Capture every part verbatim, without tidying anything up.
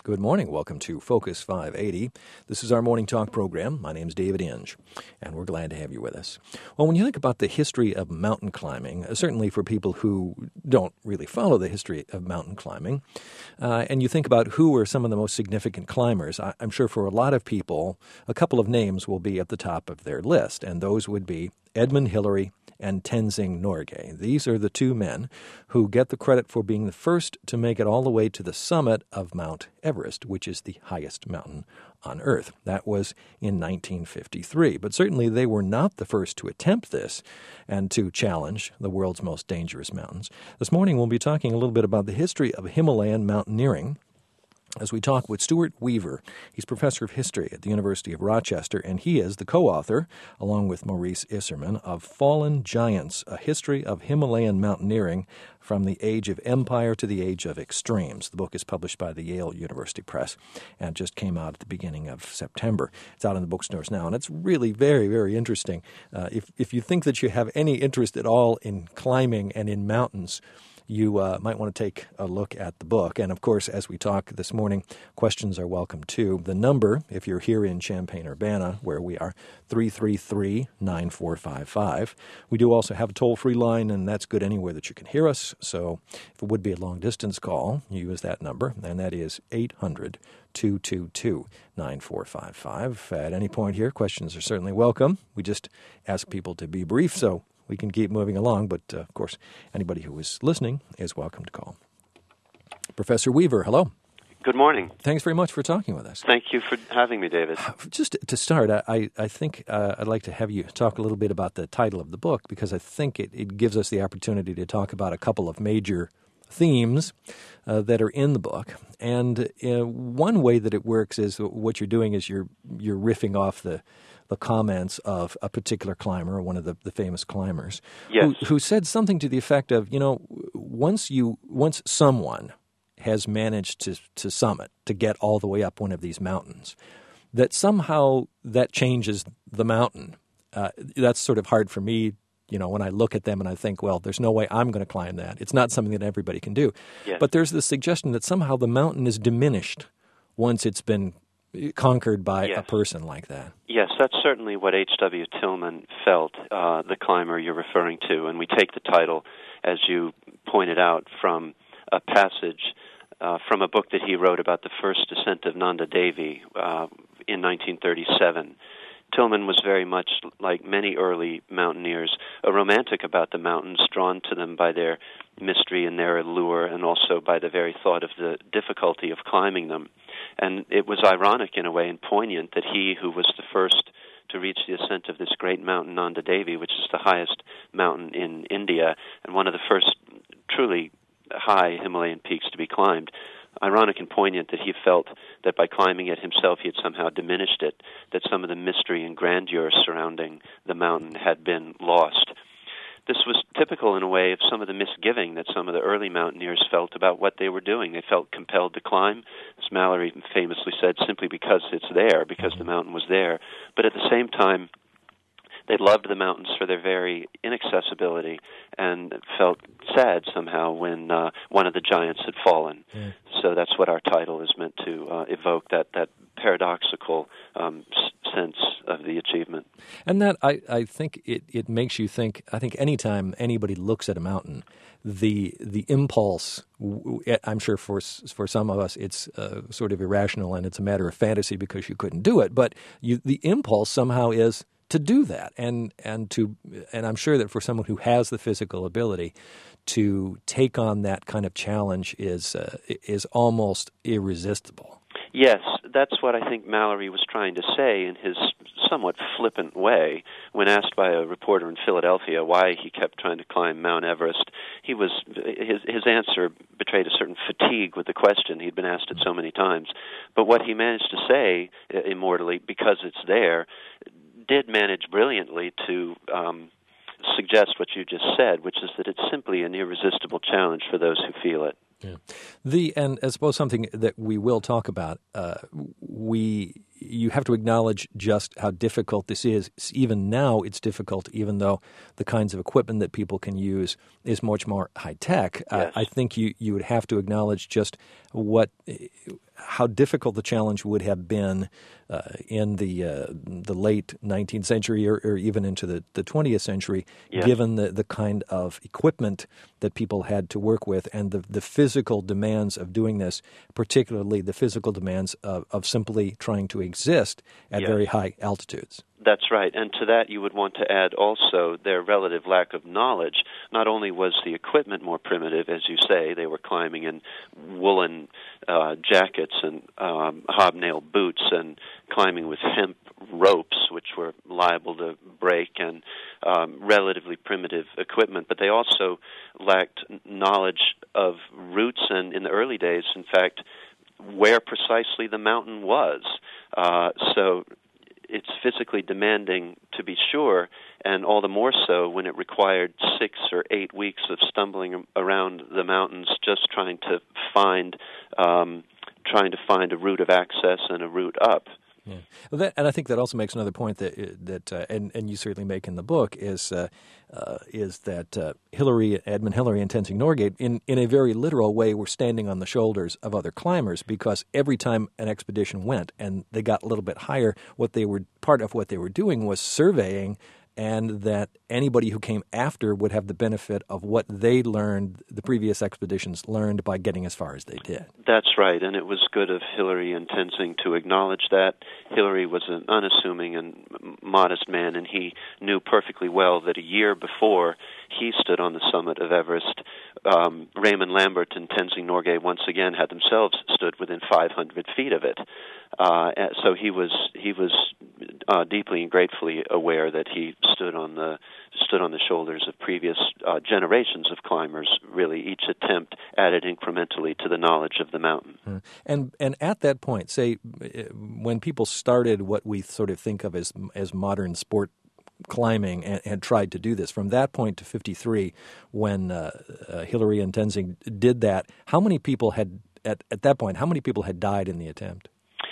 Good morning. Welcome to Focus five eighty. This is our morning talk program. My name is David Inge, and we're glad to have you with us. Well, when you think about the history of mountain climbing, uh, certainly for people who don't really follow the history of mountain climbing, uh, and you think about who are some of the most significant climbers, I- I'm sure for a lot of people, a couple of names will be at the top of their list, and those would be Edmund Hillary and Tenzing Norgay. These are the two men who get the credit for being the first to make it all the way to the summit of Mount Everest, which is the highest mountain on Earth. That was in nineteen fifty-three. But certainly they were not the first to attempt this and to challenge the world's most dangerous mountains. This morning we'll be talking a little bit about the history of Himalayan mountaineering as we talk with Stuart Weaver. He's professor of history at the University of Rochester, and he is the co-author, along with Maurice Isserman, of Fallen Giants, A History of Himalayan Mountaineering from the Age of Empire to the Age of Extremes. The book is published by the Yale University Press and just came out at the beginning of September. It's out in the bookstores now, and it's really very, very interesting. Uh, if, if you think that you have any interest at all in climbing and in mountains, you uh, might want to take a look at the book. And, of course, as we talk this morning, questions are welcome, too. The number, if you're here in Champaign-Urbana, where we are, three three three, nine four five five. We do also have a toll-free line, and that's good anywhere that you can hear us. So if it would be a long-distance call, you use that number, and that is eight hundred, two two two, nine four five five. At any point here, questions are certainly welcome. We just ask people to be brief, so we can keep moving along, but, uh, of course, anybody who is listening is welcome to call. Professor Weaver, hello. Good morning. Thanks very much for talking with us. Thank you for having me, David. Just to start, I, I think uh, I'd like to have you talk a little bit about the title of the book, because I think it, it gives us the opportunity to talk about a couple of major themes uh, that are in the book. And uh, one way that it works is what you're doing is you're you're riffing off the the comments of a particular climber, one of the, the famous climbers, yes. who, who said something to the effect of, you know, once you once someone has managed to, to summit, to get all the way up one of these mountains, that somehow that changes the mountain. Uh, that's sort of hard for me, you know, when I look at them and I think, well, there's no way I'm going to climb that. It's not something that everybody can do. Yes. But there's the suggestion that somehow the mountain is diminished once it's been conquered by yes. a person like that. Yes, that's certainly what H W Tillman felt, uh, the climber you're referring to. And we take the title, as you pointed out, from a passage uh, from a book that he wrote about the first descent of Nanda Devi uh, in nineteen thirty-seven. Tillman was very much like many early mountaineers, a romantic about the mountains, drawn to them by their mystery and their allure, and also by the very thought of the difficulty of climbing them. And it was ironic in a way and poignant that he, who was the first to reach the ascent of this great mountain, Nanda Devi, which is the highest mountain in India, and one of the first truly high Himalayan peaks to be climbed, ironic and poignant that he felt that by climbing it himself he had somehow diminished it, that some of the mystery and grandeur surrounding the mountain had been lost. This was typical in a way of some of the misgiving that some of the early mountaineers felt about what they were doing. They felt compelled to climb, as Mallory famously said, simply because it's there, because the mountain was there. But at the same time, they loved the mountains for their very inaccessibility and felt sad somehow when uh, one of the giants had fallen. Yeah. So that's what our title is meant to uh, evoke, that, that paradoxical um, s- sense of the achievement. And that, I, I think, it, it makes you think, I think anytime anybody looks at a mountain, the the impulse, I'm sure for for some of us it's uh, sort of irrational and it's a matter of fantasy because you couldn't do it, but you, the impulse somehow is to do that, and and to and I'm sure that for someone who has the physical ability to take on that kind of challenge is uh, is almost irresistible. Yes, that's what I think Mallory was trying to say in his somewhat flippant way when asked by a reporter in Philadelphia why he kept trying to climb Mount Everest. He was his his answer betrayed a certain fatigue with the question. He'd been asked it so many times, but what he managed to say immortally, because it's there, did manage brilliantly to um, suggest what you just said, which is that it's simply an irresistible challenge for those who feel it. Yeah. The and I suppose something that we will talk about. Uh, we you have to acknowledge just how difficult this is. Even now, it's difficult, even though the kinds of equipment that people can use is much more high-tech. Yes. Uh, I think you, you would have to acknowledge just what how difficult the challenge would have been uh, in the uh, the late nineteenth century or, or even into the, the twentieth century, yes. given the, the kind of equipment that people had to work with and the, the physical demands of doing this, particularly the physical demands of, of simply trying to exist at yes. very high altitudes. That's right. And to that, you would want to add also their relative lack of knowledge. Not only was the equipment more primitive, as you say, they were climbing in woolen uh, jackets and um, hobnail boots and climbing with hemp ropes, which were liable to break, and um, relatively primitive equipment. But they also lacked knowledge of routes and, in the early days, in fact, where precisely the mountain was. Uh, so it's physically demanding, to be sure, and all the more so when it required six or eight weeks of stumbling around the mountains just trying to find um, trying to find a route of access and a route up. Yeah, well, that, and I think that also makes another point that that uh, and and you certainly make in the book is uh, uh, is that uh, Hillary, Edmund Hillary, and Tenzing Norgay, in in a very literal way, were standing on the shoulders of other climbers, because every time an expedition went and they got a little bit higher, what they were part of what they were doing was surveying, and that anybody who came after would have the benefit of what they learned, the previous expeditions learned, by getting as far as they did. That's right, and it was good of Hillary and Tenzing to acknowledge that. Hillary was an unassuming and modest man, and he knew perfectly well that a year before he stood on the summit of Everest, um, Raymond Lambert and Tenzing Norgay once again had themselves stood within five hundred feet of it. Uh, so he was he was uh, deeply and gratefully aware that he stood on the stood on the shoulders of previous uh, generations of climbers. Really, each attempt added incrementally to the knowledge of the mountain. Mm. And and at that point, say when people started what we sort of think of as as modern sport climbing and had tried to do this, from that point to fifty-three, when uh, uh, Hillary and Tenzing did that, how many people had at at that point? How many people had died in the attempt?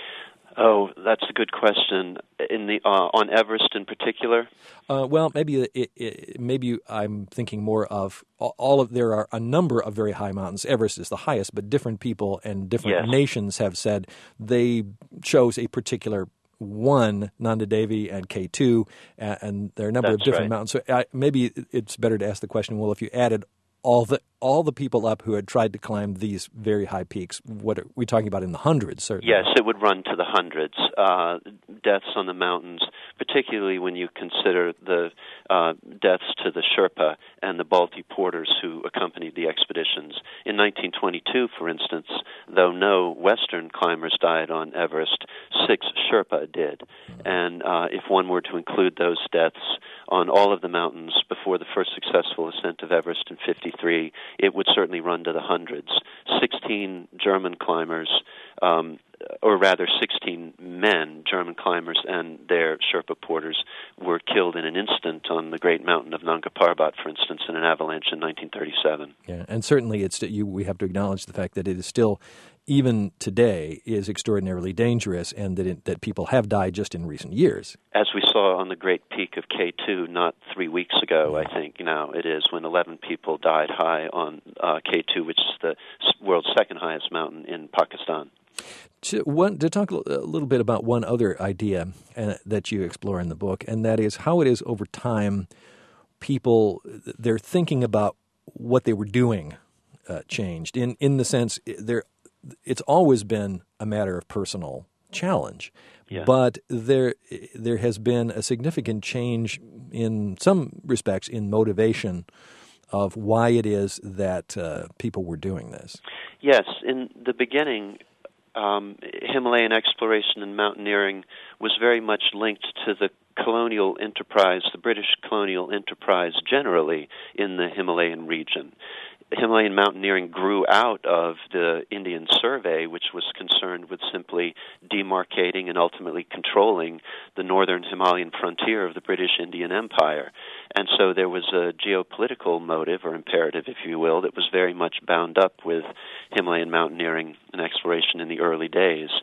Oh, that's a good question. In the uh, on Everest in particular? Uh, well, maybe it, it, maybe I'm thinking more of all of. There are a number of very high mountains. Everest is the highest, but different people and different yes. nations have said they chose a particular one, Nanda Devi and K two, and there are a number That's of different right. mountains. So I, maybe it's better to ask the question: well, if you added all the all the people up who had tried to climb these very high peaks, what are we talking about in the hundreds? Certainly. Yes, it would run to the hundreds. Uh, deaths on the mountains, particularly when you consider the uh, deaths to the Sherpa and the Balti porters who accompanied the expeditions. In nineteen twenty-two, for instance, though no Western climbers died on Everest, six Sherpa did. And uh, if one were to include those deaths on all of the mountains before the first successful ascent of Everest in fifty-three, it would certainly run to the hundreds. Sixteen German climbers, um, or rather sixteen men, German climbers, and their Sherpa porters were killed in an instant on the great mountain of Nanga Parbat, for instance, in an avalanche in nineteen thirty-seven. Yeah, and certainly it's you. We have to acknowledge the fact that it is still, even today, is extraordinarily dangerous, and that it, that people have died just in recent years. As we saw on the great peak of K two not three weeks ago, I think now it is, when eleven people died high on uh, K two, which is the world's second highest mountain in Pakistan. To, one, to talk a little bit about one other idea uh, that you explore in the book, and that is how it is over time people, they're thinking about what they were doing uh, changed. In, in the sense, there, it's always been a matter of personal challenge. Yeah. But there there has been a significant change in some respects in motivation of why it is that uh, people were doing this. Yes, in the beginning, um, Himalayan exploration and mountaineering was very much linked to the colonial enterprise, the British colonial enterprise generally in the Himalayan region. Himalayan mountaineering grew out of the Indian Survey, which was concerned with simply demarcating and ultimately controlling the northern Himalayan frontier of the British Indian Empire. And so there was a geopolitical motive or imperative, if you will, that was very much bound up with Himalayan mountaineering and exploration in the early days.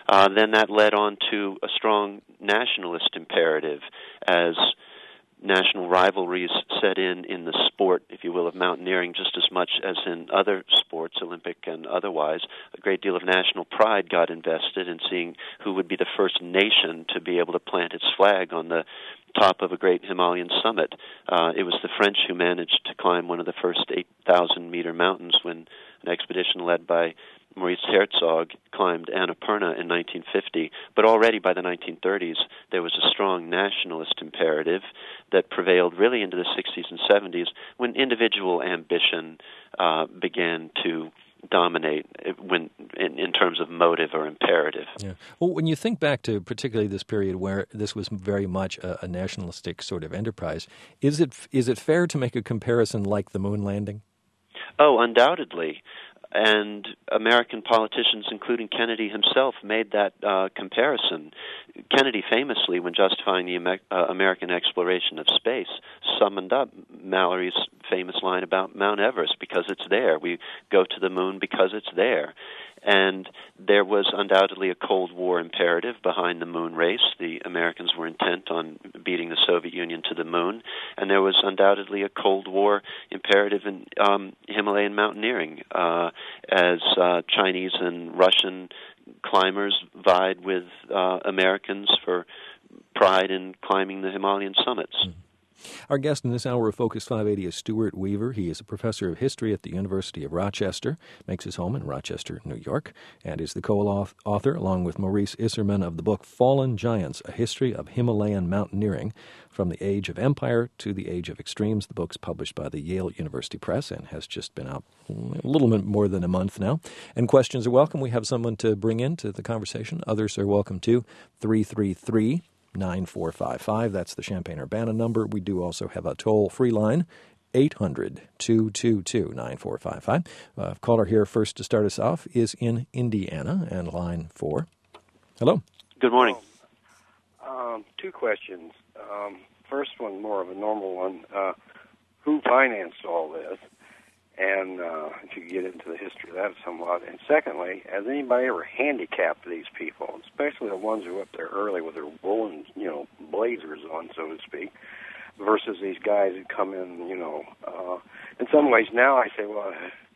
Uh, then that led on to a strong nationalist imperative as national rivalries set in in the sport, if you will, of mountaineering just as much as in other sports, Olympic and otherwise. A great deal of national pride got invested in seeing who would be the first nation to be able to plant its flag on the top of a great Himalayan summit. Uh, it was the French who managed to climb one of the first eight thousand meter mountains when an expedition led by Maurice Herzog climbed Annapurna in nineteen fifty, but already by the nineteen thirties there was a strong nationalist imperative that prevailed really into the sixties and seventies when individual ambition uh, began to dominate when in, in terms of motive or imperative. Yeah. Well, when you think back to particularly this period where this was very much a, a nationalistic sort of enterprise, is it is it fair to make a comparison like the moon landing? Oh, undoubtedly. And American politicians, including Kennedy himself, made that uh, comparison. Kennedy famously, when justifying the Amer- uh, American exploration of space, summoned up Mallory's famous line about Mount Everest, because it's there. We go to the moon because it's there. And there was undoubtedly a Cold War imperative behind the moon race. The Americans were intent on beating the Soviet Union to the moon. And there was undoubtedly a Cold War imperative in um, Himalayan mountaineering, uh, as uh, Chinese and Russian climbers vied with uh, Americans for pride in climbing the Himalayan summits. Mm-hmm. Our guest in this hour of Focus five eighty is Stuart Weaver. He is a professor of history at the University of Rochester, makes his home in Rochester, New York, and is the co-author, along with Maurice Isserman, of the book Fallen Giants, A History of Himalayan Mountaineering from the Age of Empire to the Age of Extremes. The book's published by the Yale University Press and has just been out a little bit more than a month now. And questions are welcome. We have someone to bring into the conversation. Others are welcome too. three three three nine four five five. That's the Champaign-Urbana number. We do also have a toll-free line, eight hundred, two two two, nine four five five. Uh, caller here first to start us off is in Indiana, and line four. Hello. Good morning. Um, two questions. Um, first one, more of a normal one. Uh, who financed all this? And uh, if you could get into the history of that somewhat. And secondly, has anybody ever handicapped these people, especially the ones who are up there early with their woolen, you know, blazers on, so to speak, versus these guys who come in, you know, uh, in some ways now I say, well,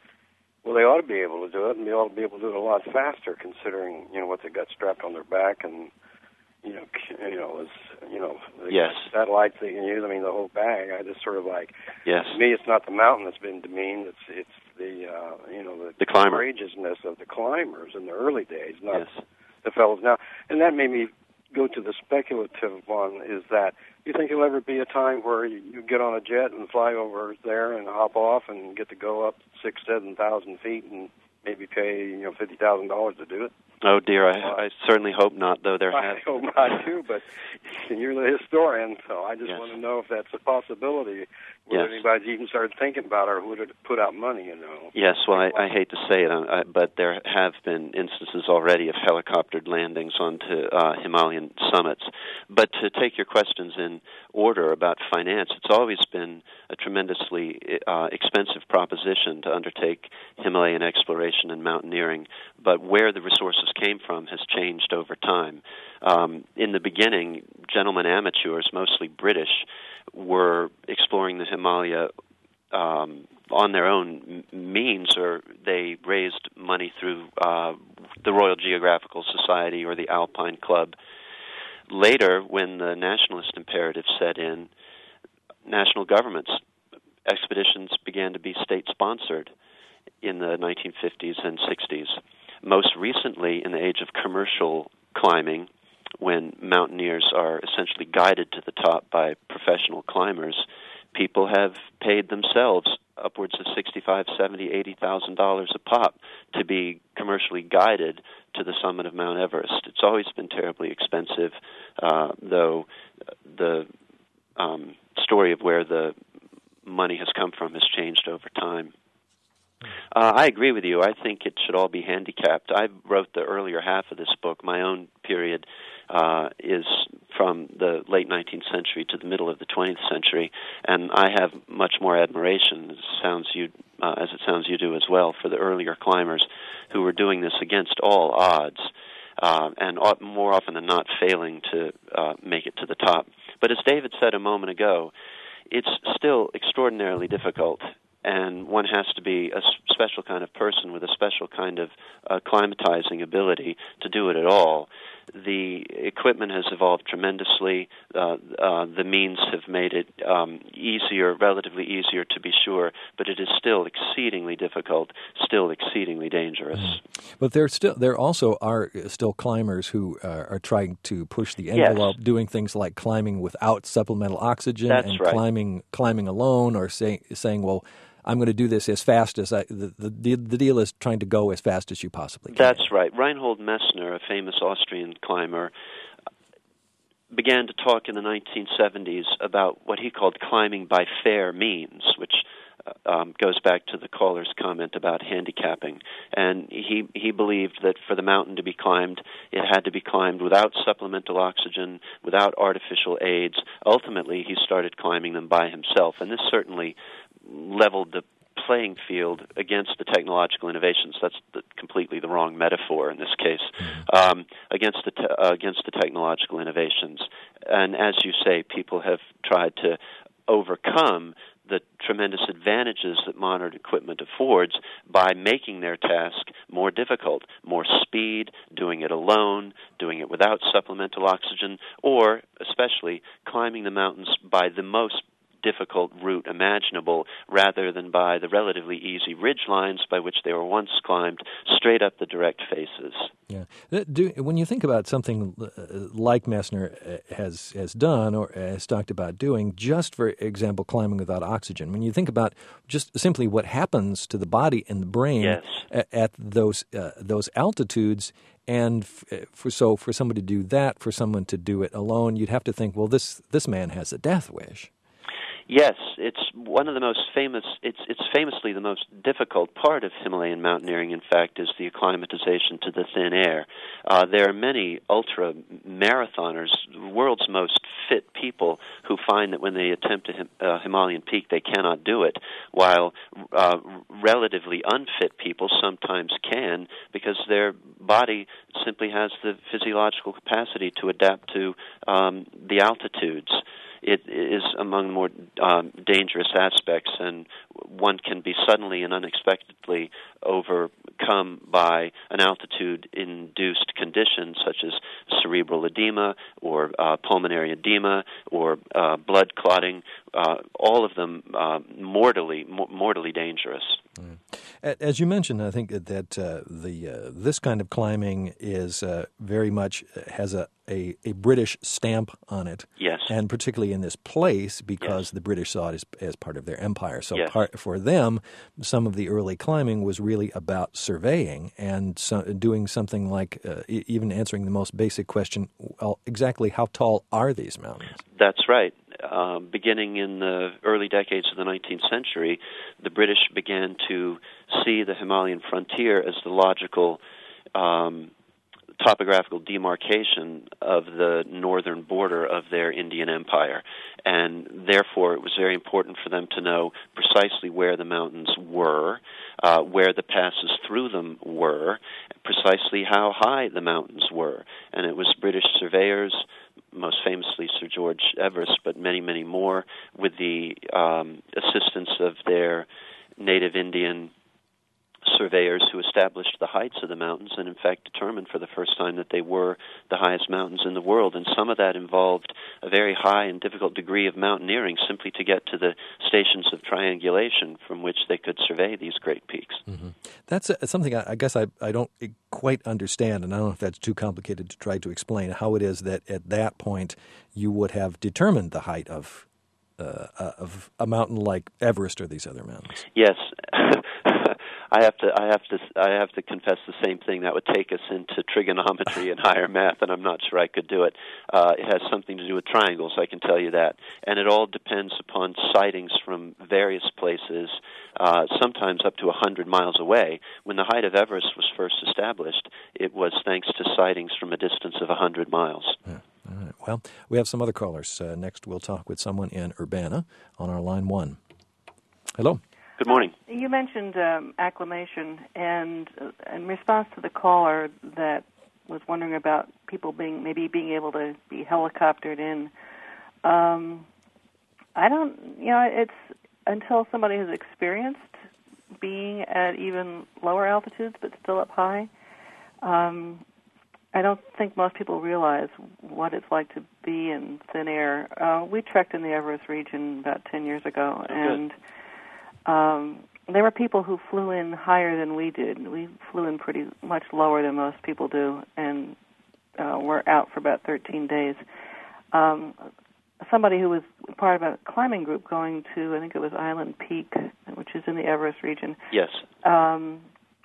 well, they ought to be able to do it, and they ought to be able to do it a lot faster, considering, you know, what they got strapped on their back, and you know, you know, it's, you know, the yes. satellites they can use. I mean, the whole bag. I just sort of like, yes. To me, it's not the mountain that's been demeaned. It's it's the uh, you know the, the climber. courageousness of the climbers in the early days, not yes. the fellows now. And that made me go to the speculative one. Is that you think there'll ever be a time where you, you get on a jet and fly over there and hop off and get to go up six, seven thousand feet and maybe pay you know fifty thousand dollars to do it? Oh dear, I, I certainly hope not. Though there I have hope not too, but you're the historian, so I just yes. want to know if that's a possibility. Whether yes. anybody's even started thinking about it, or would it put out money? You know. Yes, well, I, I hate to say it, I, but there have been instances already of helicoptered landings onto uh, Himalayan summits. But to take your questions in order about finance, it's always been a tremendously uh, expensive proposition to undertake Himalayan exploration and mountaineering. But where the resources came from has changed over time. Um, in the beginning, gentlemen amateurs, mostly British, were exploring the Himalaya um, on their own means, or they raised money through uh, the Royal Geographical Society or the Alpine Club. Later, when the nationalist imperative set in, national governments, expeditions began to be state-sponsored in the nineteen fifties and sixties. Most recently, in the age of commercial climbing, when mountaineers are essentially guided to the top by professional climbers, people have paid themselves upwards of sixty-five, seventy, eighty thousand dollars a pop to be commercially guided to the summit of Mount Everest. It's always been terribly expensive, uh, though the um, story of where the money has come from has changed over time. Uh, I agree with you. I think it should all be handicapped. I wrote the earlier half of this book. My own period uh, is from the late nineteenth century to the middle of the twentieth century, and I have much more admiration, as it sounds you, uh, as it sounds you do as well, for the earlier climbers who were doing this against all odds. uh, and more often than not failing to uh, make it to the top. But as David said a moment ago, it's still extraordinarily difficult, and one has to be a special kind of person with a special kind of uh, climatizing ability to do it at all. The equipment has evolved tremendously. Uh, uh, the means have made it um, easier, relatively easier to be sure, but it is still exceedingly difficult, still exceedingly dangerous. Mm. But there still there also are still climbers who uh, are trying to push the envelope, yes. doing things like climbing without supplemental oxygen That's and right. climbing climbing alone, or say, saying, well, I'm going to do this as fast as I, the, the the deal is trying to go as fast as you possibly can. That's right. Reinhold Messner, a famous Austrian climber, began to talk in the nineteen seventies about what he called climbing by fair means, which uh, um, goes back to the caller's comment about handicapping. And he, he believed that for the mountain to be climbed, it had to be climbed without supplemental oxygen, without artificial aids. Ultimately, he started climbing them by himself, and this certainly leveled the playing field against the technological innovations. That's the, completely the wrong metaphor in this case. Um, against the te- uh, against the technological innovations, and as you say, people have tried to overcome the tremendous advantages that modern equipment affords by making their task more difficult, more speed, doing it alone, doing it without supplemental oxygen, or especially climbing the mountains by the most difficult route imaginable rather than by the relatively easy ridge lines by which they were once climbed straight up the direct faces. Yeah. Do, when you think about something like Messner has has done or has talked about doing, just for example, climbing without oxygen, when you think about just simply what happens to the body and the brain yes. at, at those uh, those altitudes, and for so for somebody to do that, for someone to do it alone, you'd have to think, well, this this man has a death wish. Yes, it's one of the most famous, it's it's famously the most difficult part of Himalayan mountaineering, in fact, is the acclimatization to the thin air. Uh, there are many ultra-marathoners, the world's most fit people, who find that when they attempt a Him- uh, Himalayan peak, they cannot do it, while uh, relatively unfit people sometimes can, because their body simply has the physiological capacity to adapt to um, the altitudes. It is among the more um, dangerous aspects, and one can be suddenly and unexpectedly overcome by an altitude-induced condition such as cerebral edema or uh, pulmonary edema or uh, blood clotting, uh, all of them uh, mortally, m- mortally dangerous. Mm. As you mentioned, I think that uh, the uh, this kind of climbing is uh, very much has a, a, a British stamp on it. Yes. And particularly in this place because yes. the British saw it as, as part of their empire. So yes. part, for them, some of the early climbing was really about surveying and so, doing something like uh, e- even answering the most basic question, well, exactly how tall are these mountains? That's right. Uh, beginning in the early decades of the nineteenth century, the British began to see the Himalayan frontier as the logical um, topographical demarcation of the northern border of their Indian empire. And therefore, it was very important for them to know precisely where the mountains were, uh, where the passes through them were, precisely how high the mountains were. And it was British surveyors, most famously Sir George Everest, but many, many more, with the um, assistance of their native Indian surveyors who established the heights of the mountains and, in fact, determined for the first time that they were the highest mountains in the world. And some of that involved a very high and difficult degree of mountaineering simply to get to the stations of triangulation from which they could survey these great peaks. Mm-hmm. That's uh, something I, I guess I, I don't quite understand, and I don't know if that's too complicated to try to explain, how it is that at that point you would have determined the height of uh, of a mountain like Everest or these other mountains. Yes. I have to, I have to, I have to confess the same thing. That would take us into trigonometry and higher math, and I'm not sure I could do it. Uh, it has something to do with triangles, I can tell you that, and it all depends upon sightings from various places, uh, sometimes up to a hundred miles away. When the height of Everest was first established, it was thanks to sightings from a distance of a hundred miles. Yeah. All right. Well, we have some other callers. Uh, next, we'll talk with someone in Urbana on our line one. Hello. Good morning. You mentioned um, acclimation, and uh, in response to the caller that was wondering about people being maybe being able to be helicoptered in. Um, I don't, you know, it's until somebody has experienced being at even lower altitudes but still up high. Um, I don't think most people realize what it's like to be in thin air. Uh, we trekked in the Everest region about ten years ago, oh, and um, there were people who flew in higher than we did. We flew in pretty much lower than most people do, and uh, we're out for about thirteen days. Um, somebody who was part of a climbing group going to, I think it was Island Peak, which is in the Everest region. Yes. Um,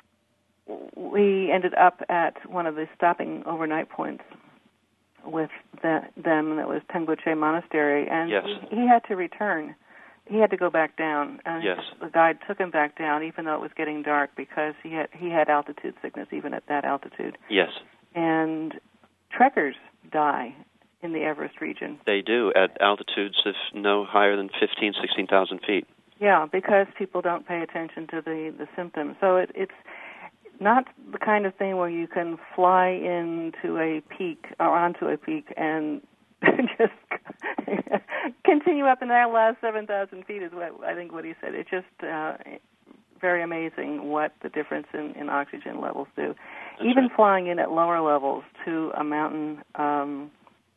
we ended up at one of the stopping overnight points with the, them, that was Tengboche Monastery, and yes. he, he had to return. He had to go back down, and yes. the guide took him back down, even though it was getting dark, because he had he had altitude sickness even at that altitude. Yes. And trekkers die in the Everest region. They do at altitudes of no higher than fifteen, sixteen thousand feet. Yeah, because people don't pay attention to the, the symptoms. So it, it's not the kind of thing where you can fly into a peak or onto a peak and just continue up in that last seven thousand feet is what I think what he said. It's just uh, very amazing what the difference in, in oxygen levels do. That's Even right. flying in at lower levels to a mountain, um,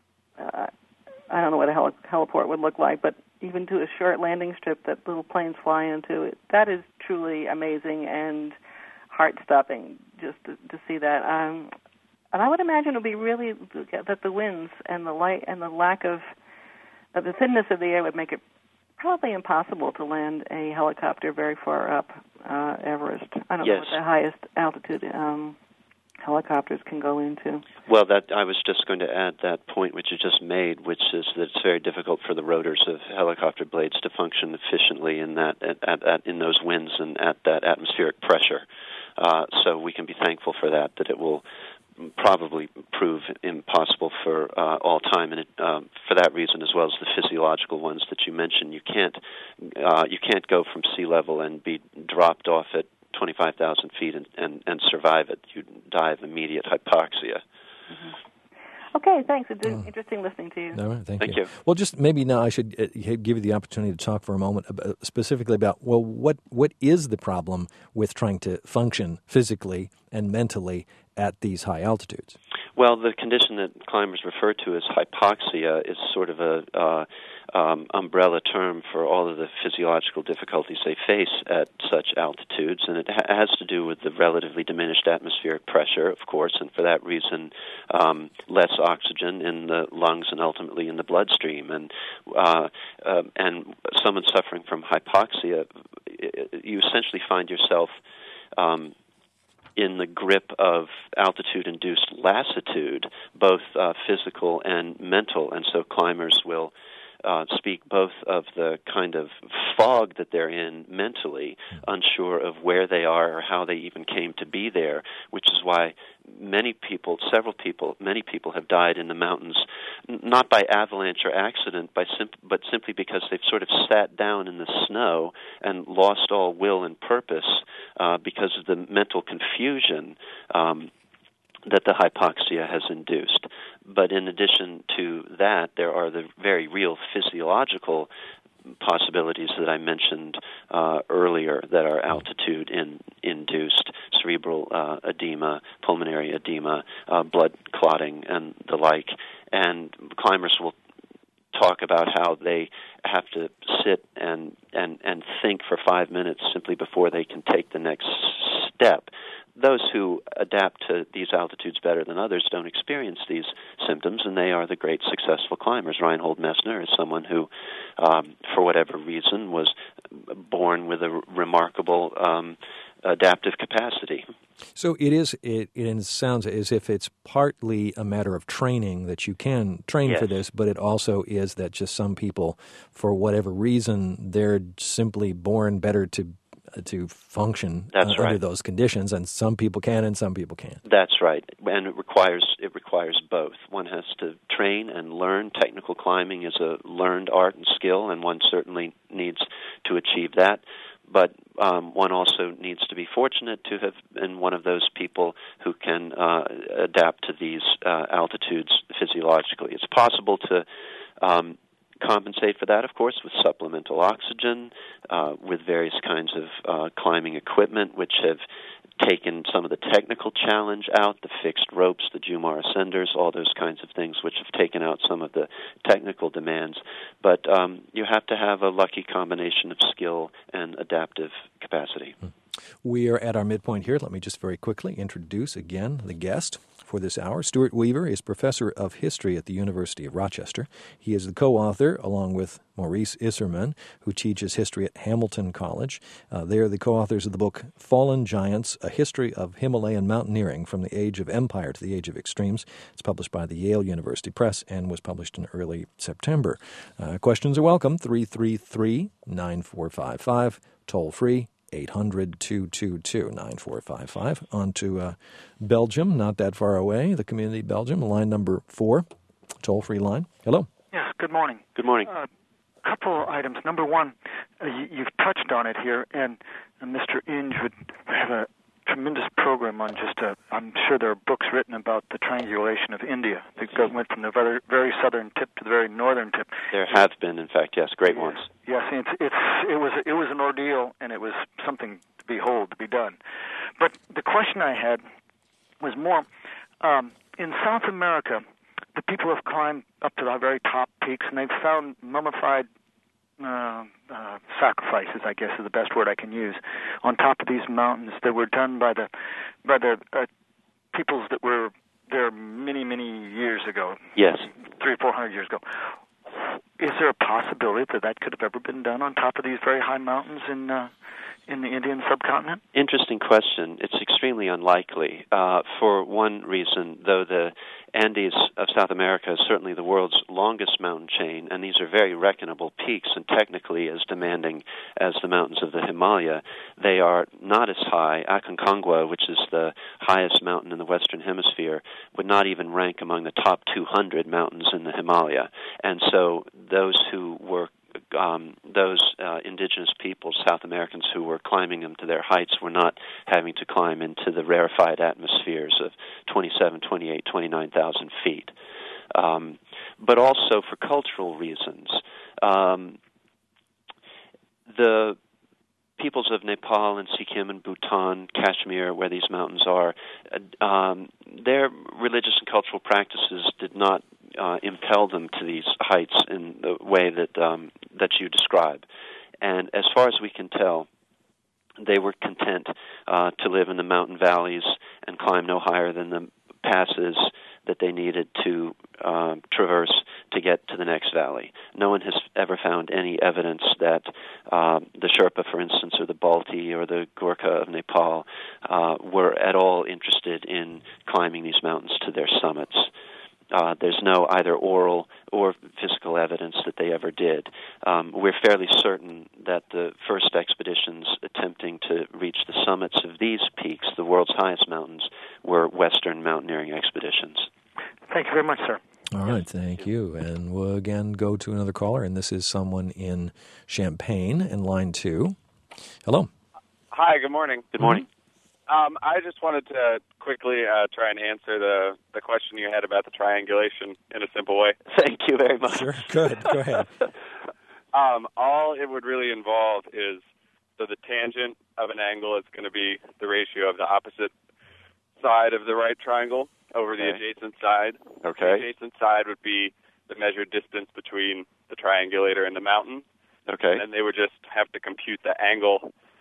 uh, I don't know what a heli- heliport would look like, but even to a short landing strip that little planes fly into, it, that is truly amazing and heart-stopping just to, to see that. Um, and I would imagine it would be really that the winds and the light and the lack of uh, the thinness of the air would make it probably impossible to land a helicopter very far up uh, Everest. I don't yes. know what the highest altitude um, helicopters can go into. Well, that I was just going to add that point which you just made, which is that it's very difficult for the rotors of helicopter blades to function efficiently in that at, at, at, in those winds and at that atmospheric pressure. Uh, so we can be thankful for that, that it will probably prove impossible for uh, all time, and it, um, for that reason, as well as the physiological ones that you mentioned, you can't uh, you can't go from sea level and be dropped off at twenty-five thousand feet and, and, and survive it. You die of immediate hypoxia. Mm-hmm. Okay, thanks. It's Oh. interesting listening to you. All right, thank, Thank you. you. Well, just maybe now I should uh, give you the opportunity to talk for a moment about, specifically about, well, what what is the problem with trying to function physically and mentally at these high altitudes? Well, the condition that climbers refer to as hypoxia is sort of a uh, um, umbrella term for all of the physiological difficulties they face at such altitudes, and it ha- has to do with the relatively diminished atmospheric pressure, of course, and for that reason, um, less oxygen in the lungs and ultimately in the bloodstream. And uh, uh, and someone suffering from hypoxia, you essentially find yourself Um, in the grip of altitude-induced lassitude, both uh, physical and mental, and so climbers will uh, speak both of the kind of fog that they're in mentally, unsure of where they are or how they even came to be there, which is why many people, several people, many people have died in the mountains, n- not by avalanche or accident, by sim- but simply because they've sort of sat down in the snow and lost all will and purpose uh, because of the mental confusion um, that the hypoxia has induced. But in addition to that, there are the very real physiological possibilities that I mentioned uh, earlier that are altitude-induced, cerebral uh, edema, pulmonary edema, uh, blood clotting, and the like. And climbers will talk about how they have to sit and, and, and think for five minutes simply before they can take the next step. Those who adapt to these altitudes better than others don't experience these symptoms, and they are the great successful climbers. Reinhold Messner is someone who, um, for whatever reason, was born with a remarkable um, adaptive capacity. So it is. It, it sounds as if it's partly a matter of training, that you can train Yes. for this, but it also is that just some people, for whatever reason, they're simply born better to to function That's uh, right. under those conditions, and some people can and some people can't. That's right, and it requires it requires both. One has to train and learn. Technical climbing is a learned art and skill, and one certainly needs to achieve that. But um, one also needs to be fortunate to have been one of those people who can uh, adapt to these uh, altitudes physiologically. It's possible to um, compensate for that, of course, with supplemental oxygen, uh, with various kinds of uh, climbing equipment, which have taken some of the technical challenge out, the fixed ropes, the Jumar ascenders, all those kinds of things, which have taken out some of the technical demands. But um, you have to have a lucky combination of skill and adaptive capacity. We are at our midpoint here. Let me just very quickly introduce again the guest for this hour. Stuart Weaver is professor of history at the University of Rochester. He is the co-author, along with Maurice Isserman, who teaches history at Hamilton College. Uh, they are the co-authors of the book Fallen Giants, A History of Himalayan Mountaineering from the Age of Empire to the Age of Extremes. It's published by the Yale University Press and was published in early September. Uh, questions are welcome. three three three, nine four five five, toll free. eight hundred, two two two, nine four five five. On to uh, Belgium, not that far away, the community Belgium, line number four, toll-free line. Hello. Yes, good morning. Good morning. A uh, couple items. Number one, uh, you, you've touched on it here, and uh, Mister Inge would have a tremendous program on just, uh, I'm sure there are books written about the triangulation of India. It went from the very, very southern tip to the very northern tip. There have been, in fact, yes, great yes. ones. Yes, it's, it's, it was it was an ordeal, and it was something to behold, to be done. But the question I had was more, um, in South America, the people have climbed up to the very top peaks, and they've found mummified Uh, uh, sacrifices, I guess is the best word I can use, on top of these mountains that were done by the by the uh, peoples that were there many, many years ago. Yes. Three or four hundred years ago. Is there a possibility that that could have ever been done on top of these very high mountains in uh, in the Indian subcontinent? Interesting question. It's extremely unlikely. Uh, for one reason, though the Andes of South America is certainly the world's longest mountain chain, and these are very reckonable peaks and technically as demanding as the mountains of the Himalaya, they are not as high. Aconcagua, which is the highest mountain in the Western Hemisphere, would not even rank among the top two hundred mountains in the Himalaya. And so those who were Um, those uh, indigenous peoples, South Americans, who were climbing them to their heights were not having to climb into the rarefied atmospheres of twenty-seven, twenty-eight, twenty-nine thousand feet. Um, but also for cultural reasons. Um, the peoples of Nepal and Sikkim and Bhutan, Kashmir, where these mountains are, um, their religious and cultural practices did not Uh, impel them to these heights in the way that um, that you describe. And as far as we can tell, they were content uh, to live in the mountain valleys and climb no higher than the passes that they needed to uh, traverse to get to the next valley. No one has ever found any evidence that uh, the Sherpa, for instance, or the Balti or the Gorkha of Nepal uh, were at all interested in climbing these mountains to their summits. Uh, there's no either oral or physical evidence that they ever did. Um, we're fairly certain that the first expeditions attempting to reach the summits of these peaks, the world's highest mountains, were Western mountaineering expeditions. Thank you very much, sir. All right, thank you. And we'll again go to another caller, and this is someone in Champaign in line two. Hello. Hi, good morning. Good morning. Um, I just wanted to quickly uh, try and answer the, the question you had about the triangulation in a simple way. Thank you very much. Sure, good. Go ahead. um, all it would really involve is, so the tangent of an angle is going to be the ratio of the opposite side of the right triangle over okay. the adjacent side. Okay. The adjacent side would be the measured distance between the triangulator and the mountain. Okay. And they would just have to compute the angle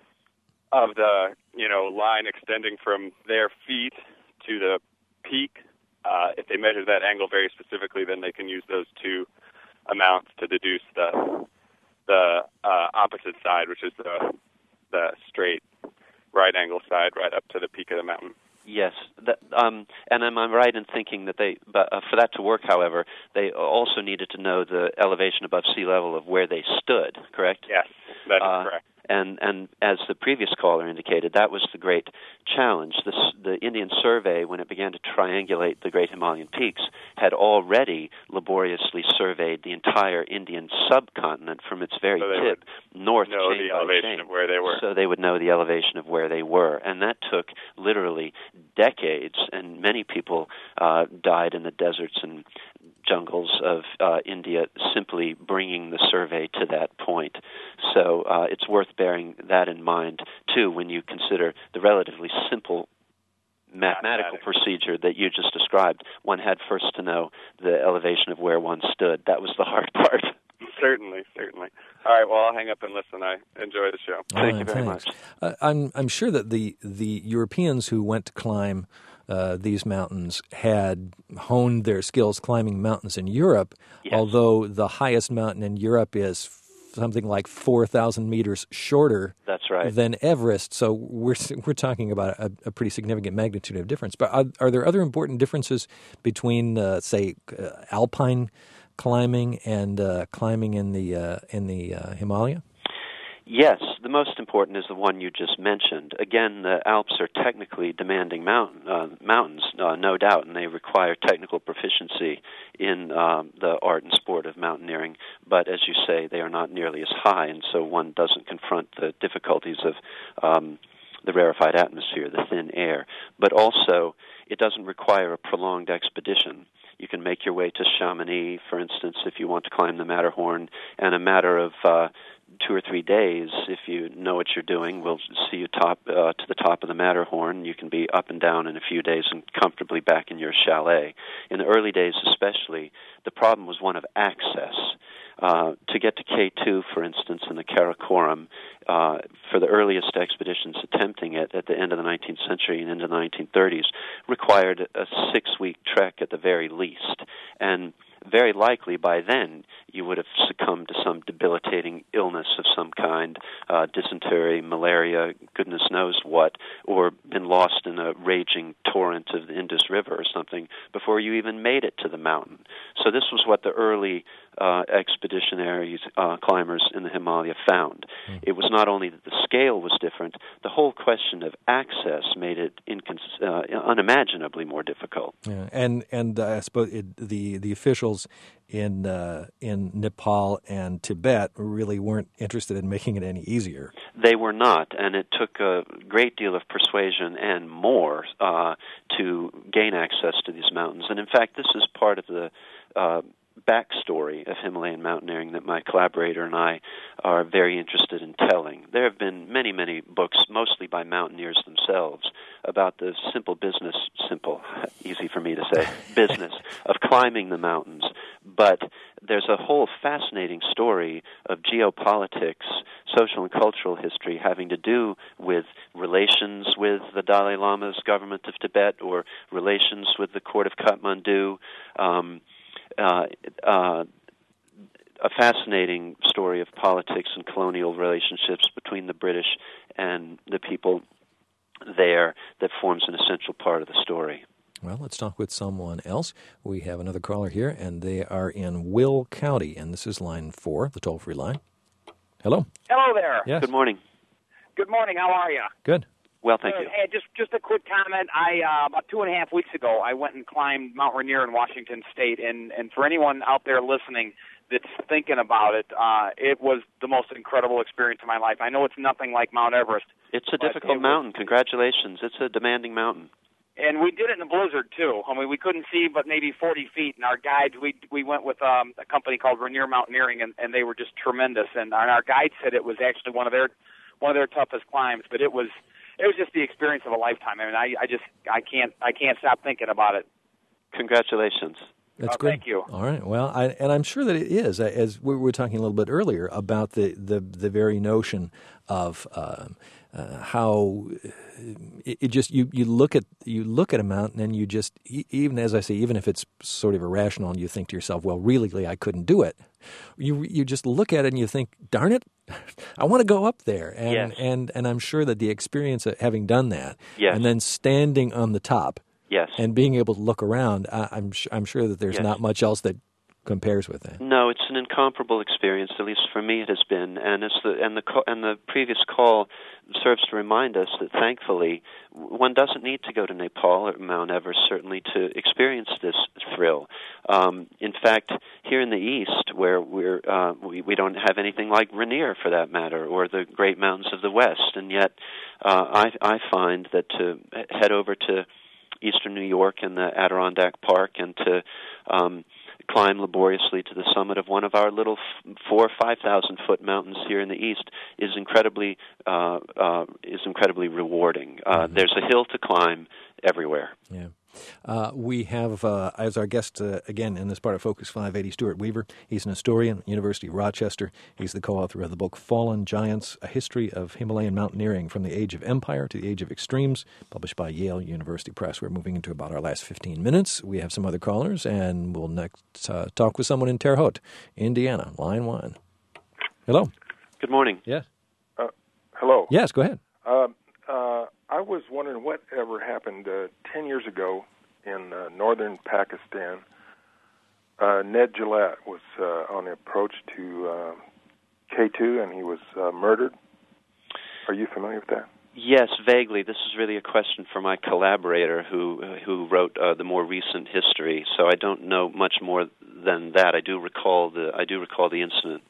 of the, you know, line extending from their feet to the peak. Uh, if they measure that angle very specifically, then they can use those two amounts to deduce the the uh, opposite side, which is the the straight right angle side right up to the peak of the mountain. Yes, that, um, and am I right in thinking that they, but uh, for that to work, however, they also needed to know the elevation above sea level of where they stood, correct? Yes, that is uh, correct. And and as the previous caller indicated, that was the great challenge. This, the Indian Survey, when it began to triangulate the Great Himalayan peaks, had already laboriously surveyed the entire Indian subcontinent from its very so tip north, know chain the by elevation chain. of where they were. So they would know the elevation of where they were, and that took literally decades. And many people uh, died in the deserts and jungles of uh, India simply bringing the survey to that point. So uh, it's worth bearing that in mind, too, when you consider the relatively simple mathematical Mathematics. procedure that you just described. One had first to know the elevation of where one stood. That was the hard part. Certainly, certainly. All right, well, I'll hang up and listen. I enjoy the show. Thank Uh, you very thanks. much. Uh, I'm I'm sure that the the Europeans who went to climb uh, these mountains had honed their skills climbing mountains in Europe. Yes. Although the highest mountain in Europe is something like four thousand meters shorter That's right. than Everest. So we're we're talking about a, a pretty significant magnitude of difference. But are, are there other important differences between, uh, say, uh, alpine climbing and uh, climbing in the uh, in the uh, Himalaya? Yes, the most important is the one you just mentioned. Again, the Alps are technically demanding mountain, uh, mountains, uh, no doubt, and they require technical proficiency in um, the art and sport of mountaineering. But as you say, they are not nearly as high, and so one doesn't confront the difficulties of um, the rarefied atmosphere, the thin air. But also, it doesn't require a prolonged expedition. You can make your way to Chamonix, for instance, if you want to climb the Matterhorn, and a matter of uh, two or three days, if you know what you're doing, we'll see you top uh, to the top of the Matterhorn. You can be up and down in a few days and comfortably back in your chalet. In the early days especially, the problem was one of access. Uh, to get to K two, for instance, in the Karakoram, uh, for the earliest expeditions attempting it at the end of the nineteenth century and into the nineteen thirties, required a six-week trek at the very least. And very likely by then you would have succumbed to some debilitating illness of some kind, uh, dysentery, malaria, goodness knows what, or been lost in a raging torrent of the Indus River or something before you even made it to the mountain. So this was what the early uh, expeditionary uh, climbers in the Himalaya found. Mm. It was not only that the scale was different, the whole question of access made it incons- uh, unimaginably more difficult. Yeah. And and uh, I suppose it, the the officials in uh, in Nepal and Tibet really weren't interested in making it any easier. They were not, and it took a great deal of persuasion and more uh, to gain access to these mountains. And in fact, this is part of the uh, backstory of Himalayan mountaineering that my collaborator and I are very interested in telling. There have been many, many books, mostly by mountaineers themselves, about the simple business, simple, easy for me to say, business of climbing the mountains. But there's a whole fascinating story of geopolitics, social and cultural history having to do with relations with the Dalai Lama's government of Tibet or relations with the court of Kathmandu, um, Uh, uh, a fascinating story of politics and colonial relationships between the British and the people there that forms an essential part of the story. Well, let's talk with someone else. We have another caller here, and they are in Will County, and this is line four, the toll-free line. Hello. Hello there. Yes. Good morning. Good morning. How are you? Good. Well, thank Good. you. Hey, just just a quick comment. I uh, about two and a half weeks ago, I went and climbed Mount Rainier in Washington State, and and for anyone out there listening that's thinking about it, uh, it was the most incredible experience of my life. I know it's nothing like Mount Everest. It's a difficult it mountain. Was, Congratulations. It's a demanding mountain. And we did it in a blizzard too. I mean, we couldn't see but maybe forty feet. And our guides, we we went with um, a company called Rainier Mountaineering, and, and they were just tremendous. And, and our guide said it was actually one of their one of their toughest climbs. But it was it was just the experience of a lifetime. I mean, I, I just I can't I can't stop thinking about it. Congratulations. That's oh, great. Thank you. All right. Well, I, and I'm sure that it is, as we were talking a little bit earlier about the, the, the very notion of uh, uh, how it, it just you, you look at you look at a mountain and you just even as I say, even if it's sort of irrational, and you think to yourself, well, really, I couldn't do it. You you just look at it and you think, darn it, I want to go up there. And yes. and and I'm sure that the experience of having done that, yes. and then standing on the top. Yes. And being able to look around, I, I'm I'm sure that there's yes. not much else that compares with that. No, it's an incomparable experience. At least for me, it has been. And as the and the and the previous call serves to remind us that, thankfully, one doesn't need to go to Nepal or Mount Everest certainly to experience this thrill. Um, in fact, here in the East, where we're uh, we we don't have anything like Rainier, for that matter, or the Great Mountains of the West, and yet uh, I I find that to head over to Eastern New York and the Adirondack Park and to um, climb laboriously to the summit of one of our little f- four or five thousand foot mountains here in the East is incredibly uh, uh, is incredibly rewarding. Uh, mm-hmm. There's a hill to climb everywhere. Yeah. Uh, we have uh, as our guest uh, again in this part of Focus five eighty, Stuart Weaver. He's an historian, University of Rochester. He's the co-author of the book Fallen Giants: A History of Himalayan Mountaineering from the Age of Empire to the Age of Extremes, published by Yale University Press. We're moving into about our last fifteen minutes. We have some other callers, and we'll next uh, talk with someone in Terre Haute, Indiana. Line one. Hello. Good morning. Yes. Uh, hello. Yes, go ahead. Uh, uh, I was wondering what ever happened uh, ten years ago in uh, northern Pakistan. Uh, Ned Gillette was uh, on the approach to uh, K two, and he was uh, murdered. Are you familiar with that? Yes, vaguely. This is really a question for my collaborator who who wrote uh, the more recent history. So I don't know much more than that. I do recall the I do recall the incident.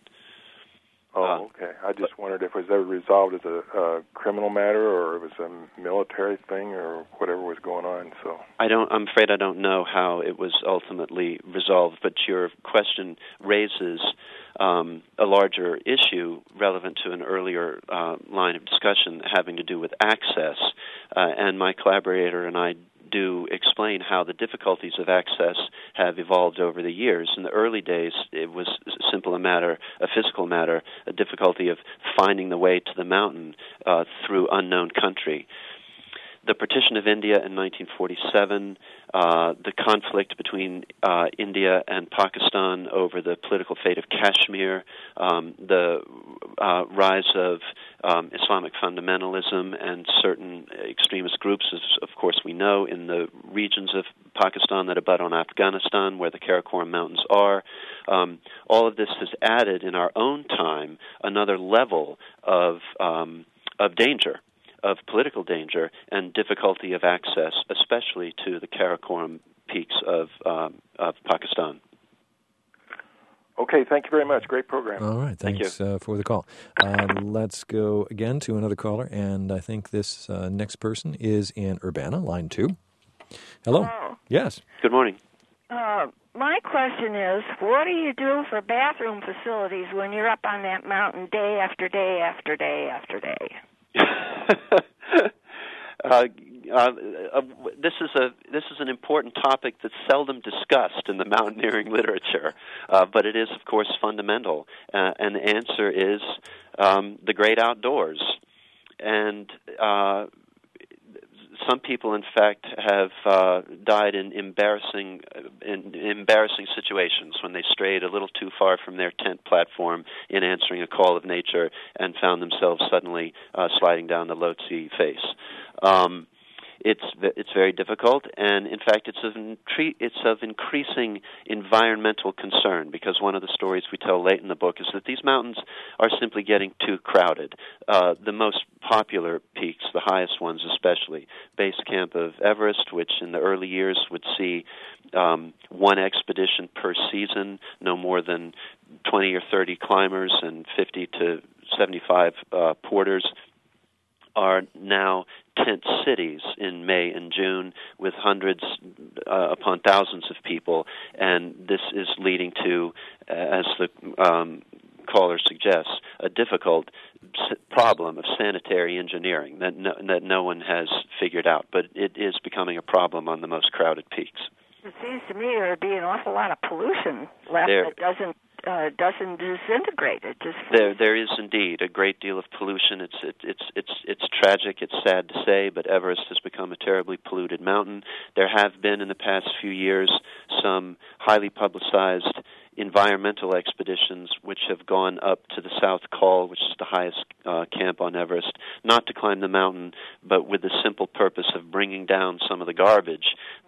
Oh, uh, okay. I just wondered if it was ever resolved as a, a criminal matter or it was a military thing or whatever was going on. So I don't. I'm afraid I don't know how it was ultimately resolved. But your question raises um, a larger issue relevant to an earlier uh, line of discussion having to do with access. Uh, and my collaborator and I do explain how the difficulties of access have evolved over the years. In the early days, it was simple a matter, a physical matter, a difficulty of finding the way to the mountain uh, through unknown country. The partition of India in nineteen forty-seven, uh, the conflict between uh, India and Pakistan over the political fate of Kashmir, um, the uh, rise of um, Islamic fundamentalism and certain extremist groups, as of course we know, in the regions of Pakistan that abut on Afghanistan, where the Karakoram Mountains are. Um, all of this has added, in our own time, another level of um, of danger, of political danger and difficulty of access, especially to the Karakoram peaks of um, of Pakistan. Okay, thank you very much. Great program. All right, thanks Thank you. uh, for the call. Uh, let's go again to another caller, and I think this uh, next person is in Urbana, line two. Hello. Hello. Yes. Good morning. Uh, my question is, what do you do for bathroom facilities when you're up on that mountain day after day after day after day? uh, uh, uh, this is a this is an important topic that's seldom discussed in the mountaineering literature, uh, but it is, of course, fundamental. Uh, and the answer is um, the great outdoors. And uh, some people, in fact, have uh, died in embarrassing in embarrassing situations when they strayed a little too far from their tent platform in answering a call of nature and found themselves suddenly uh, sliding down the Lhotse face. Um, It's it's very difficult, and in fact, it's of it's of increasing environmental concern, because one of the stories we tell late in the book is that these mountains are simply getting too crowded. Uh, the most popular peaks, the highest ones especially, base camp of Everest, which in the early years would see um, one expedition per season, no more than twenty or thirty climbers and fifty to seventy-five uh, porters, are now tent cities in May and June with hundreds uh, upon thousands of people, and this is leading to, uh, as the um, caller suggests, a difficult s- problem of sanitary engineering that no, that no one has figured out, but it is becoming a problem on the most crowded peaks. It seems to me there would be an awful lot of pollution left there, that doesn't Uh, doesn't disintegrate. It just there there is indeed a great deal of pollution. It's it, it's it's it's tragic. It's sad to say, but Everest has become a terribly polluted mountain. There have been in the past few years some highly publicized environmental expeditions which have gone up to the South Col, which is the highest uh, camp on Everest, not to climb the mountain, but with the simple purpose of bringing down some of the garbage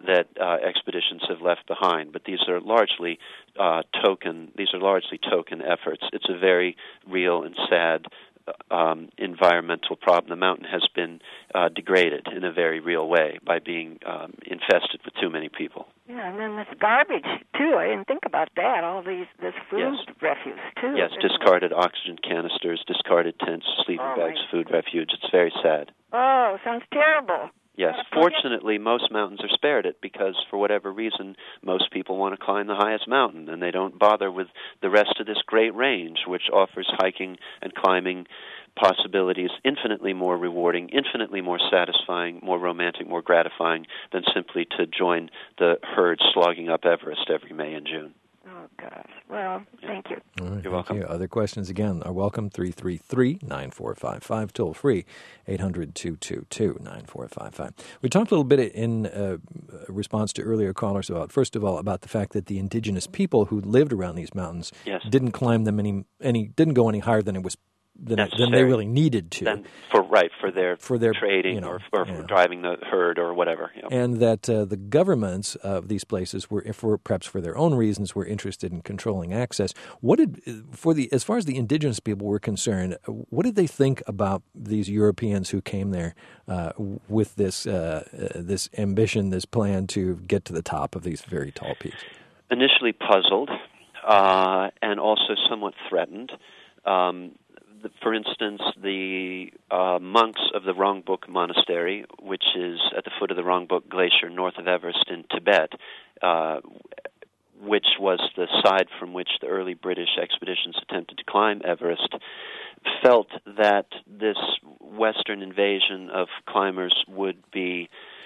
that uh, expeditions have left behind. But these are largely uh, token. These are largely token efforts. It's a very real and sad um, environmental problem. The mountain has been uh, degraded in a very real way by being um, infested with too many people. Yeah, and then this garbage too. I didn't think about that. All these this food yes. refuse too. Yes, discarded oxygen canisters, discarded tents, sleeping oh, bags, food refuge. It's very sad. Oh, sounds terrible. Yes, fortunately, most mountains are spared it because, for whatever reason, most people want to climb the highest mountain, and they don't bother with the rest of this great range, which offers hiking and climbing possibilities infinitely more rewarding, infinitely more satisfying, more romantic, more gratifying than simply to join the herd slogging up Everest every May and June. Oh, gosh. Well, thank you. All right, You're thank welcome. You. Other questions, again, are welcome. three three three, nine four five five, toll free, eight hundred, two two two, nine four five five. We talked a little bit in uh, response to earlier callers about, first of all, about the fact that the indigenous people who lived around these mountains yes. didn't climb them any, any, didn't go any higher than it was Than, than they really needed to. Then for right for their for their trading you know, or, or yeah. for driving the herd or whatever. You know. And that uh, the governments of these places were, if were perhaps for their own reasons, were interested in controlling access. What did for the as far as the indigenous people were concerned, what did they think about these Europeans who came there uh, with this uh, uh, this ambition, this plan to get to the top of these very tall peaks? Initially puzzled, uh, and also somewhat threatened. Um, For instance, the uh, monks of the Rongbuk Monastery, which is at the foot of the Rongbuk Glacier north of Everest in Tibet, uh, which was the side from which the early British expeditions attempted to climb Everest, felt that this Western invasion of climbers would be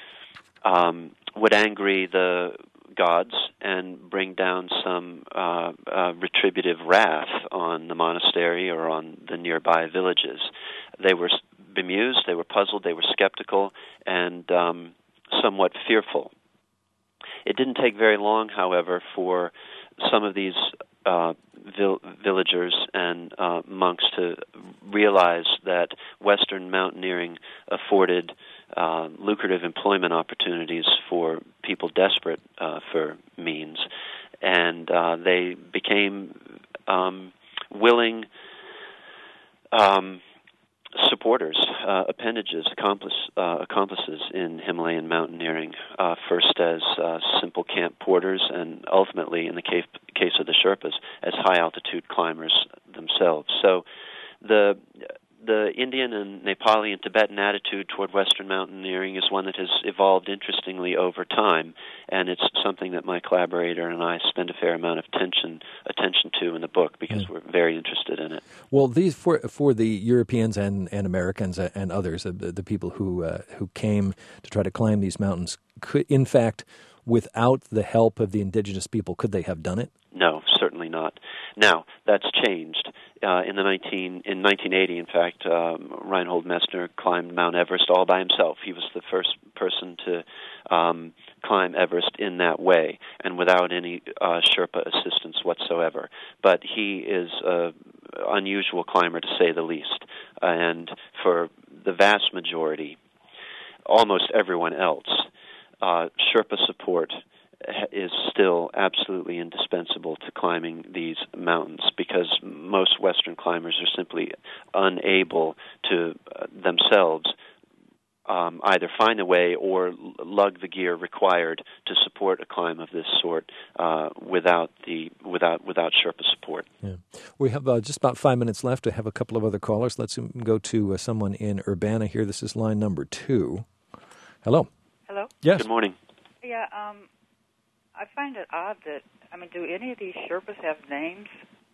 um, would angry the gods and bring down some uh, uh, retributive wrath on the monastery or on the nearby villages. They were bemused, they were puzzled, they were skeptical, and um, somewhat fearful. It didn't take very long, however, for some of these uh, vill- villagers and uh, monks to realize that Western mountaineering afforded Uh, lucrative employment opportunities for people desperate uh, for means, and uh, they became um, willing um, supporters, uh, appendages, accomplice, uh, accomplices in Himalayan mountaineering, uh, first as uh, simple camp porters and ultimately, in the case, case of the Sherpas, as high-altitude climbers themselves. So the The Indian and Nepali and Tibetan attitude toward Western mountaineering is one that has evolved interestingly over time, and it's something that my collaborator and I spend a fair amount of attention attention to in the book because mm. we're very interested in it. Well, these for for the Europeans and, and Americans and others, the, the people who uh, who came to try to climb these mountains, could, in fact, without the help of the indigenous people, could they have done it? No, certainly not. Now, that's changed. Uh, in the nineteen in nineteen eighty, in fact, um, Reinhold Messner climbed Mount Everest all by himself. He was the first person to um, climb Everest in that way, and without any uh, Sherpa assistance whatsoever. But he is an unusual climber, to say the least. And for the vast majority, almost everyone else, uh, Sherpa support is still absolutely indispensable to climbing these mountains because most Western climbers are simply unable to uh, themselves um, either find a way or lug the gear required to support a climb of this sort uh, without the without without Sherpa support. Yeah. We have uh, just about five minutes left. I have a couple of other callers. Let's go to uh, someone in Urbana here. This is line number two. Hello. Hello. Yes. Good morning. Yeah. Um. I find it odd that, I mean, do any of these Sherpas have names?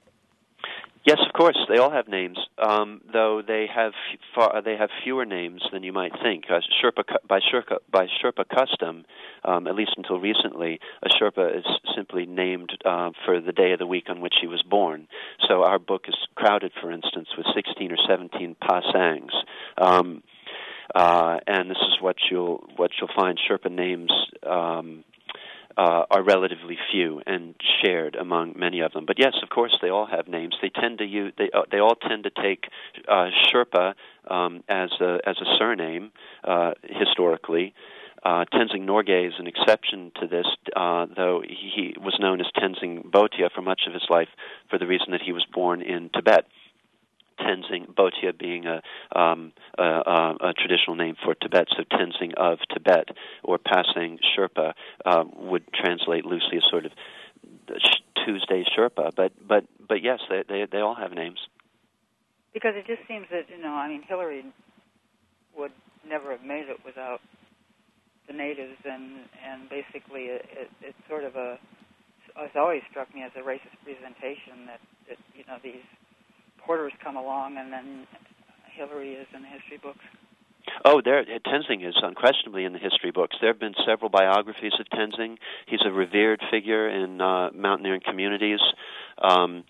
Yes, of course, they all have names, um, though they have far, they have fewer names than you might think. Uh, Sherpa, by Sherpa by Sherpa custom, um, at least until recently, a Sherpa is simply named uh, for the day of the week on which he was born. So our book is crowded, for instance, with sixteen or seventeen pasangs. Um, uh, and this is what you'll what you'll find. Sherpa names Um, Uh, are relatively few and shared among many of them. But yes, of course, they all have names. They tend to use they uh, they all tend to take uh, Sherpa um, as a as a surname uh, historically, Uh, Tenzing Norgay is an exception to this, uh, though he, he was known as Tenzing Botia for much of his life for the reason that he was born in Tibet. Tenzing Botia being a, um, a, a, a traditional name for Tibet, so Tenzing of Tibet or Pasang Sherpa uh, would translate loosely as sort of Tuesday Sherpa. But but but yes, they they, they all have names. Because it just seems that, you know, I mean, Hillary would never have made it without the natives, and and basically it, it, it's sort of a, it's always struck me as a racist presentation that, that you know, these porters come along and then Hillary is in the history books. Oh, there, Tenzing is unquestionably in the history books. There have been several biographies of Tenzing. He's a revered figure in uh, mountaineering communities. Um,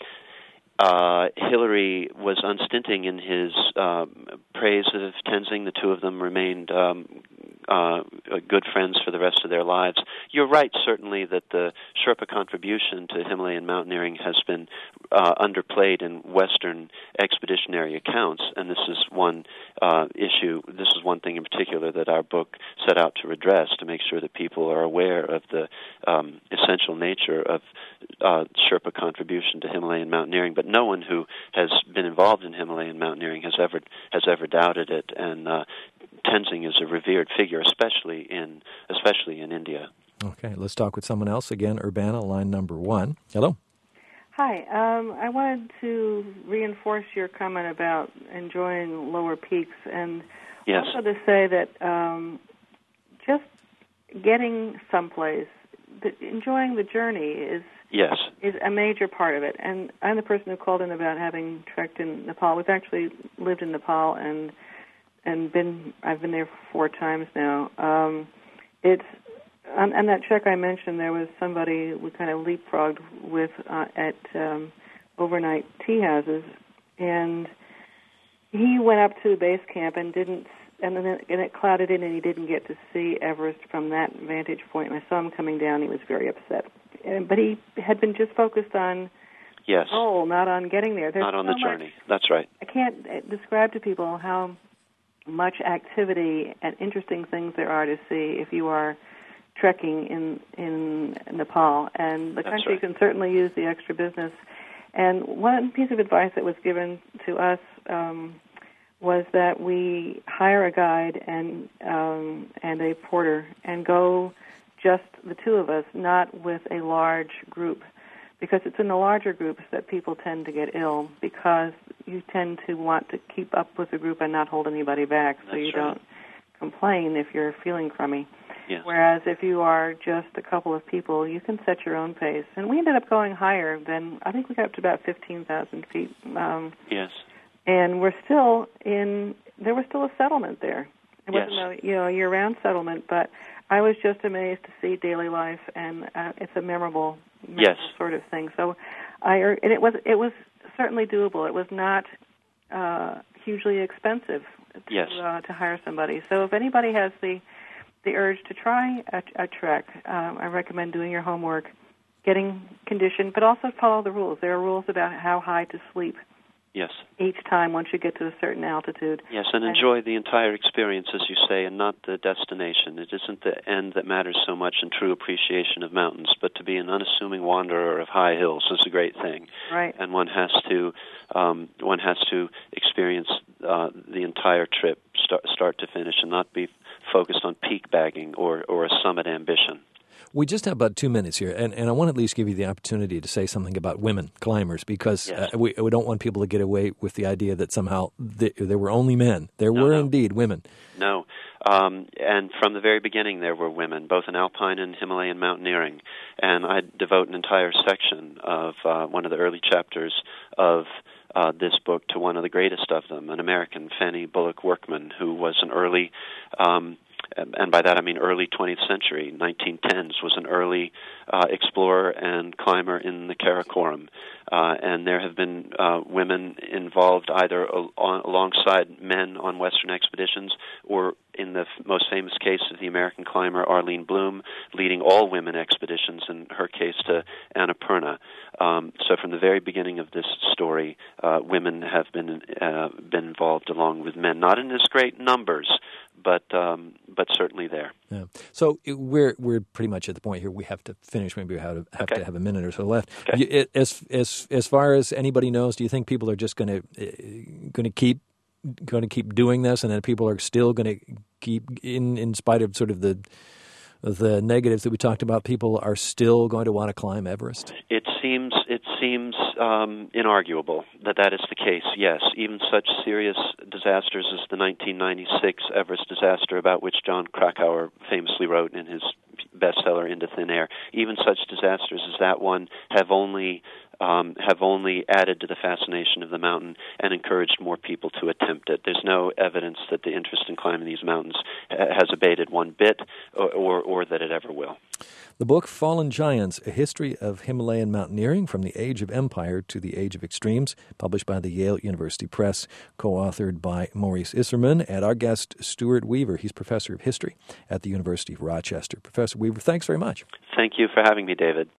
Uh, Hillary was unstinting in his uh, praise of Tenzing. The two of them remained um, uh, good friends for the rest of their lives. You're right, certainly, that the Sherpa contribution to Himalayan mountaineering has been uh, underplayed in Western expeditionary accounts, and this is one uh, issue, this is one thing in particular that our book set out to redress, to make sure that people are aware of the um, essential nature of uh, Sherpa contribution to Himalayan mountaineering. But no one who has been involved in Himalayan mountaineering has ever has ever doubted it, and uh, Tenzing is a revered figure, especially in especially in India. Okay, let's talk with someone else again. Urbana, line number one. Hello. Hi. Um, I wanted to reinforce your comment about enjoying lower peaks, and yes. also to say that um, just getting someplace, the, enjoying the journey is. Yes. Is a major part of it. And I'm the person who called in about having trekked in Nepal. We've actually lived in Nepal and and been I've been there four times now. Um, it's on, on that trek I mentioned, there was somebody we kind of leapfrogged with uh, at um, overnight tea houses, and he went up to base camp and didn't, and then it, and it clouded in, and he didn't get to see Everest from that vantage point. And I saw him coming down. He was very upset. But he had been just focused on yes. the goal, not on getting there. There's not on so the journey. Much, That's right. I can't describe to people how much activity and interesting things there are to see if you are trekking in in Nepal. And the That's country right. can certainly use the extra business. And one piece of advice that was given to us um, was that we hire a guide and um, and a porter and go just the two of us, not with a large group, because it's in the larger groups that people tend to get ill, because you tend to want to keep up with the group and not hold anybody back, so That's you right. don't complain if you're feeling crummy. Yes. Whereas if you are just a couple of people, you can set your own pace. And we ended up going higher than, I think we got up to about fifteen thousand feet. Um, yes. And we're still in, there was still a settlement there. It yes. wasn't a, you know, a year-round settlement, but I was just amazed to see daily life, and uh, it's a memorable, memorable yes. sort of thing. So, I and it was it was certainly doable. It was not uh, hugely expensive to, yes. uh, to hire somebody. So, if anybody has the the urge to try a, a trek, um, I recommend doing your homework, getting conditioned, but also follow the rules. There are rules about how high to sleep. Yes. Each time once you get to a certain altitude. Yes, and enjoy the entire experience, as you say, and not the destination. It isn't the end that matters so much in true appreciation of mountains, but to be an unassuming wanderer of high hills is a great thing. Right. And one has to um, one has to experience uh, the entire trip, start, start to finish, and not be focused on peak bagging or, or a summit ambition. We just have about two minutes here, and, and I want to at least give you the opportunity to say something about women climbers, because yes. uh, we we don't want people to get away with the idea that somehow th- there were only men. There no, were no. indeed women. No, um, and from the very beginning there were women, both in alpine and Himalayan mountaineering, and I devote an entire section of uh, one of the early chapters of uh, this book to one of the greatest of them, an American, Fanny Bullock Workman, who was an early um, and by that I mean early twentieth century, nineteen tens, was an early uh, explorer and climber in the Karakoram. Uh, and there have been uh, women involved either al- alongside men on Western expeditions, or in the f- most famous case of the American climber Arlene Bloom, leading all women expeditions, in her case to Annapurna. Um, so from the very beginning of this story, uh, women have been uh, been involved along with men, not in as great numbers, but um, but certainly there. Yeah. So it, we're we're pretty much at the point here. We have to finish. Maybe we have to have, Okay. to have a minute or so left. Okay. You, it, as as as far as anybody knows, do you think people are just going to uh, going to keep going to keep doing this, and then people are still going to keep in in spite of sort of the the negatives that we talked about? People are still going to want to climb Everest? It seems it seems um, inarguable that that is the case. Yes, even such serious disasters as the nineteen ninety-six Everest disaster, about which John Krakauer famously wrote in his bestseller Into Thin Air. Even such disasters as that one have only um, have only added to the fascination of the mountain and encouraged more people to attempt it. There's no evidence that the interest in climbing these mountains ha- has abated one bit, or, or or that it ever will. The book Fallen Giants, A History of Himalayan Mountaineering from the Age of Empire to the Age of Extremes, published by the Yale University Press, co-authored by Maurice Isserman, and our guest, Stuart Weaver. He's professor of history at the University of Rochester. Professor Weaver, thanks very much. Thank you for having me, David.